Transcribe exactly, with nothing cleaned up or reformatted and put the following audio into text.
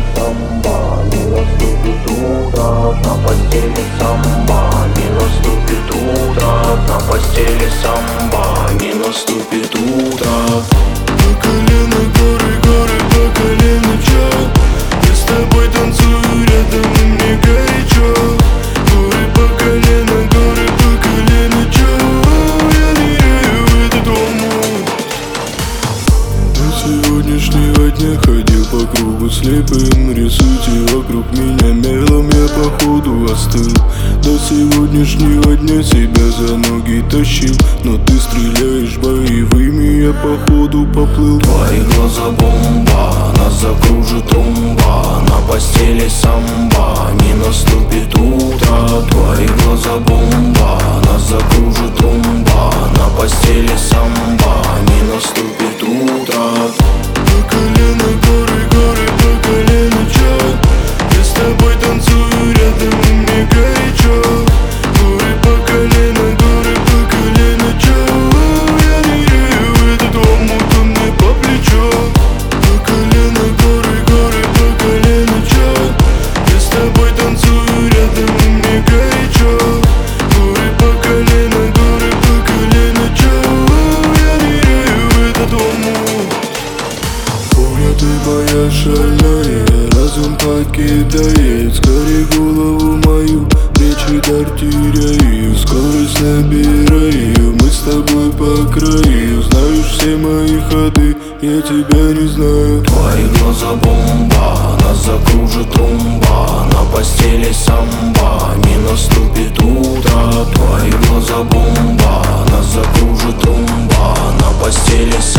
самба, не наступит утро. На постели самба, не наступит утро. На постели самба, не наступит утро. По колено горы, горы, по колено чай. Я с тобой танцую рядом, и мне горячо. Горы по колено, горы по колено чай. Я ныряю в этот омут. До сегодняшнего дня ходил по кругу слепым. Рисуйте вокруг меня мелом, я походу остыл. До сегодняшнего дня себя за ноги тащил. Но ты стреляешь боевыми, я походу поплыл. Твои глаза бомба, нас закружит тумба. На постели самба, не наступит утро. Твои глаза бомба, нас закружит тумба. На постели самба, не наступит утро. По колено горы, горы, по колено чай. Я с тобой танцую рядом, и мне горячо. Горы по колено, горы по колено чай. Я ныряю в этот омут, он мне по плечо. По колено горы, горы, по колено чай. Я с тобой танцую рядом, и мне горячо. Горы по колено, горы по колено чай. Я ныряю в этот омут. Помню, ты моя шальная, разум покидает. Скорей голову мою, речи дар теряю. Скорость набираю, мы с тобой по краю. Знаешь все мои ходы, я тебя не знаю. Твои глаза бомба, нас закружит тумба. На постели самба, не наступит утро. Твои глаза бомба, нас закружит тумба. На постели самба.